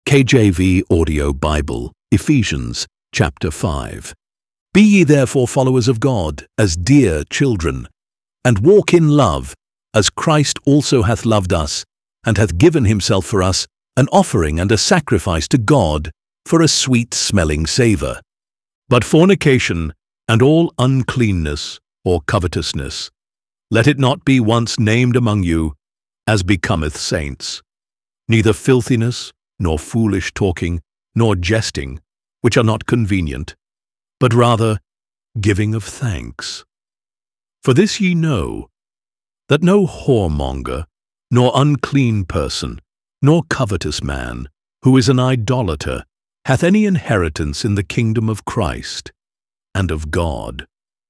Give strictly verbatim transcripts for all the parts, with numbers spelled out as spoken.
K J V Audio Bible, Ephesians chapter five. Be ye therefore followers of God, as dear children, and walk in love, as Christ also hath loved us, and hath given himself for us, an offering and a sacrifice to God for a sweet-smelling savour. But fornication, and all uncleanness or covetousness, let it not be once named among you, as becometh saints, neither filthiness, nor foolish talking, nor jesting, which are not convenient, but rather giving of thanks. For this ye know, that no whoremonger, nor unclean person, nor covetous man, who is an idolater, hath any inheritance in the kingdom of Christ and of God.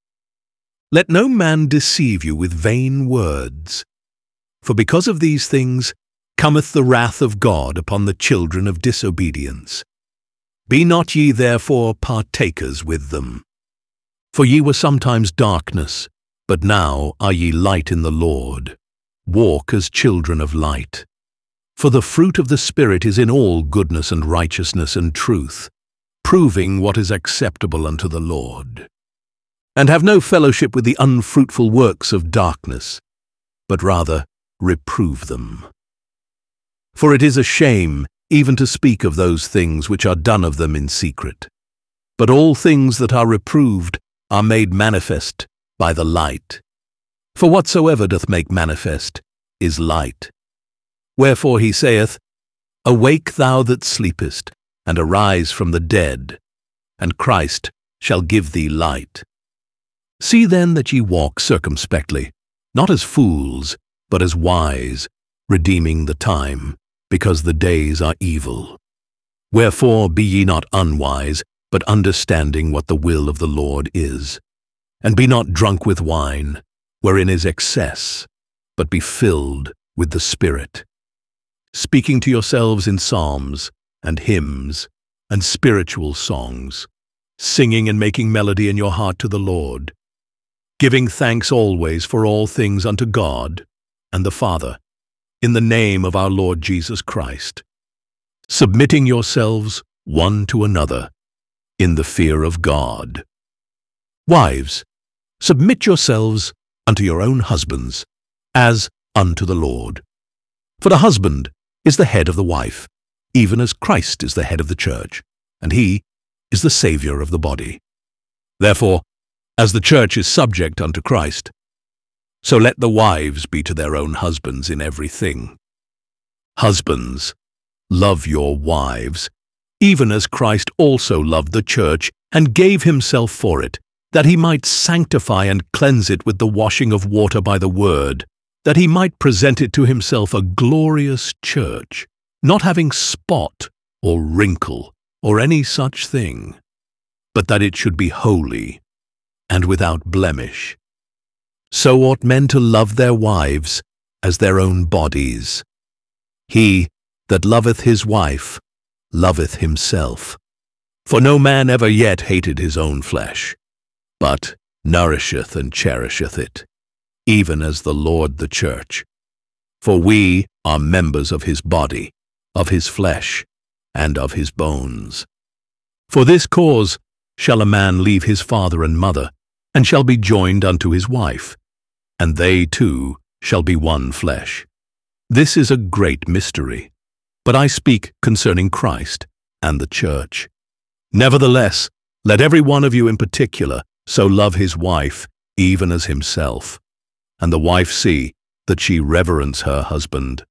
Let no man deceive you with vain words, for because of these things cometh the wrath of God upon the children of disobedience. Be not ye therefore partakers with them. For ye were sometimes darkness, but now are ye light in the Lord. Walk as children of light. For the fruit of the Spirit is in all goodness and righteousness and truth, proving what is acceptable unto the Lord. And have no fellowship with the unfruitful works of darkness, but rather reprove them. For it is a shame even to speak of those things which are done of them in secret. But all things that are reproved are made manifest by the light. For whatsoever doth make manifest is light. Wherefore he saith, Awake thou that sleepest, and arise from the dead, and Christ shall give thee light. See then that ye walk circumspectly, not as fools, but as wise, redeeming the time, because the days are evil. Wherefore be ye not unwise, but understanding what the will of the Lord is. And be not drunk with wine, wherein is excess, but be filled with the Spirit, speaking to yourselves in psalms, and hymns, and spiritual songs, singing and making melody in your heart to the Lord, giving thanks always for all things unto God and the Father, in the name of our Lord Jesus Christ, submitting yourselves one to another in the fear of God. Wives, submit yourselves unto your own husbands, as unto the Lord. For the husband is the head of the wife, even as Christ is the head of the church, and he is the Saviour of the body. Therefore, as the church is subject unto Christ, so let the wives be to their own husbands in everything. Husbands, love your wives, even as Christ also loved the church and gave himself for it, that he might sanctify and cleanse it with the washing of water by the word, that he might present it to himself a glorious church, not having spot or wrinkle or any such thing, but that it should be holy and without blemish. So ought men to love their wives as their own bodies. He that loveth his wife loveth himself. For no man ever yet hated his own flesh, but nourisheth and cherisheth it, even as the Lord the church. For we are members of his body, of his flesh, and of his bones. For this cause shall a man leave his father and mother, and shall be joined unto his wife, and they two shall be one flesh. This is a great mystery, but I speak concerning Christ and the church. Nevertheless, let every one of you in particular so love his wife, even as himself, and the wife see that she reverence her husband.